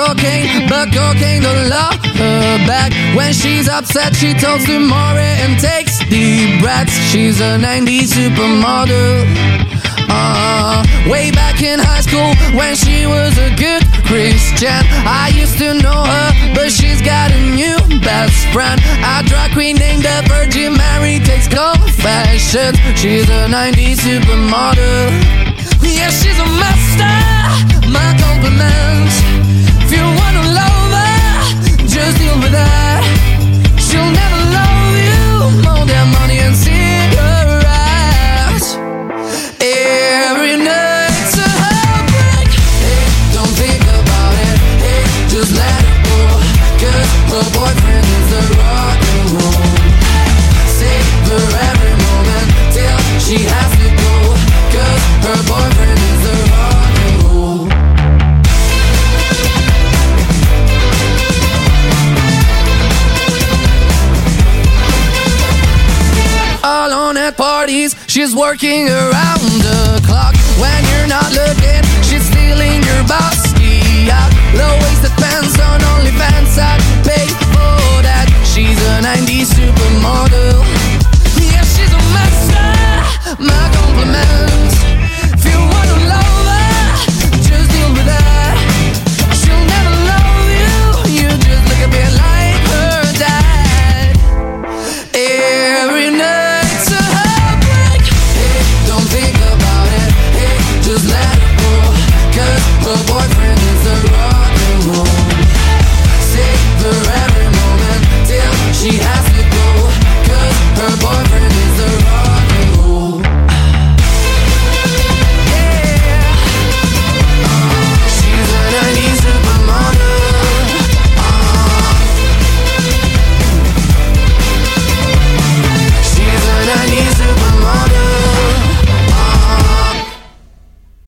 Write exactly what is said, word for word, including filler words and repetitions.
cocaine, but cocaine don't love her back. When she's upset, she talks to Maury and takes deep breaths. She's a nineties supermodel. Uh, way back in high school when she was a good Christian, I used to know her, but she's got a new best friend. A drag queen named the Virgin Mary takes confessions. She's a nineties supermodel. Yeah, she's a master, my compliments. If you wanna love her, just deal with that. She'll never love you more than money and cigarettes. Every night's a heartbreak. Hey, don't think about it. Hey, just let it go. Cause her boyfriend is the rock and roll. Savor every moment till she has to go. Cause her boyfriend is the rock and roll. Alone at parties, she's working around the clock. When you're not looking, she's stealing your bossy out. Low-waisted pants